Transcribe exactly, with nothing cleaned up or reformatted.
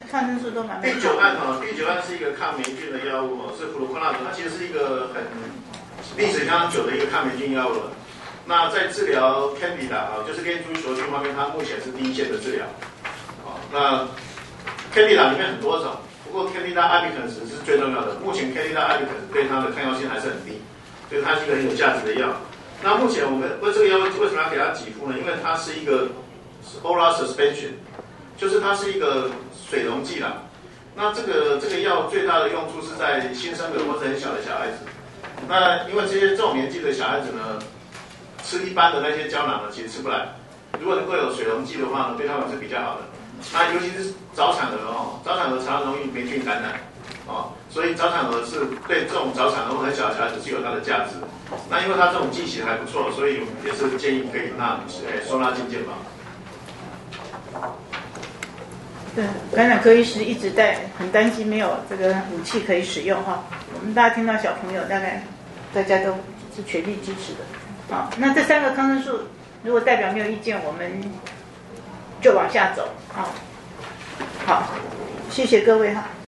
抗生素都蛮氯酒胺哦，氯酒胺是一个抗霉菌的药物哦，是弗鲁克纳它其实是一个很历史相当久的一个抗霉菌药物了。那在治疗 Candida 啊，就是链珠球菌方面，它目前是第一线的治疗。哦，那 Candida 里面很多种，不过 Candida albicans 是最重要的。目前 Candida albicans 对它的抗药性还是很低，所以它是一个很有价值的药。那目前我们为这个药为什么要给它给付呢？因为它是一个 oral suspension， 就是它是一个水溶剂啦。那这个这个药最大的用处是在新生儿或者很小的小孩子。那因为这些这种年纪的小孩子呢，吃一般的那些胶囊呢，其实吃不来。如果能够有水溶剂的话呢，对他们是比较好的。那尤其是早产儿哦，早产儿常常容易霉菌感染哦，所以早产儿是对这种早产儿或很小的小孩子是有它的价值。那因为它这种剂型还不错，所以也是建议可以纳呃收纳进健保。 对，感染科医师一直在很担心没有这个武器可以使用哈。我们大家听到小朋友，大概大家都是全力支持的。好，那这三个抗生素，如果代表没有意见，我们就往下走。好，好，谢谢各位哈。